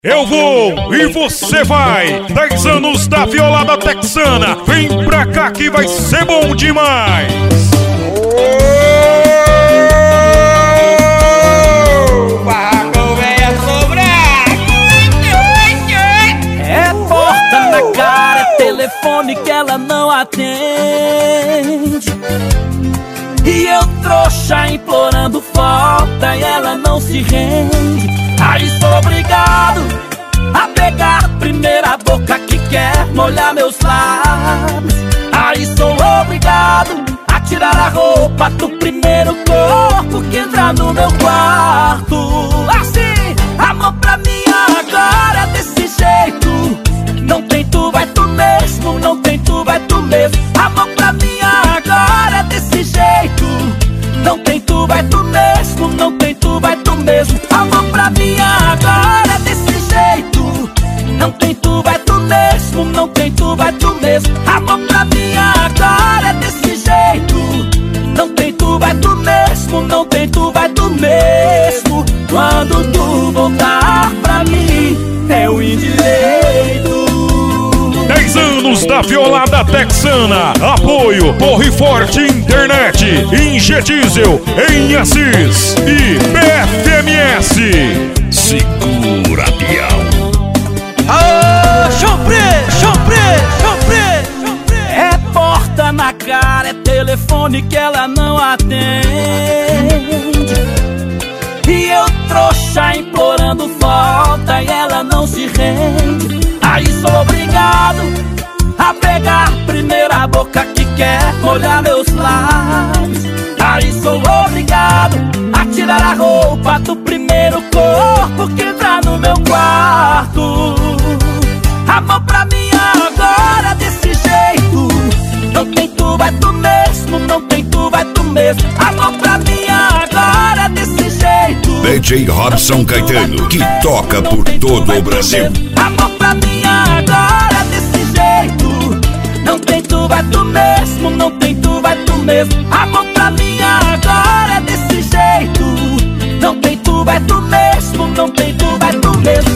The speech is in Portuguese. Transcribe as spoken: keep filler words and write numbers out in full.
Eu vou e você vai. Dez anos da Violada Texana. Vem pra cá que vai ser bom demais. O barracão vem a sobrar. É porta na cara, é telefone que ela não atende. E eu trouxa implorando falta e ela não se rende. Aí sou obrigado a pegar a primeira boca que quer molhar meus lábios. Aí sou obrigado a tirar a roupa do primeiro corpo que entra no meu quarto. Assim, amor pra mim agora é desse jeito. Não tem tu, vai tu mesmo. Não tem tu, vai tu mesmo. Amor pra mim agora é desse jeito. Não tem tu, vai tu mesmo. Não tem tu, vai tu mesmo. Amor pra mim agora é desse jeito. Não tem tu, vai tu mesmo. Não tem tu, vai tu mesmo. Amor pra mim agora é desse jeito. Não tem tu, vai tu mesmo. Não tem tu, vai tu mesmo. Quando tu voltar pra mim é o indireito. Dez anos da Violada Texana. Apoio Torre Forte Internet, Inge Diesel em Assis e B F M S. Segura, peão. Ah, chopre, chopre, chopre, chopre. É porta na cara, é telefone que ela não atende. E eu trouxa implorando falta e ela não se rende. Aí sou obrigado a pegar a primeira boca que quer molhar meus lábios. Aí sou obrigado a tirar a roupa do primeiro corpo que entra no meu quarto. Amor pra mim agora desse jeito. Não tem tu, vai tu mesmo. Não tem tu, vai tu mesmo. Amor pra mim agora desse jeito. D J Robson Caetano, que toca por todo o Brasil. Amor pra mim agora desse jeito. Não tem tu, vai tu mesmo. Não tem tu, vai tu mesmo. Amor pra mim agora desse jeito. Não tem tu, vai tu mesmo. Não tem tu, vai tu mesmo.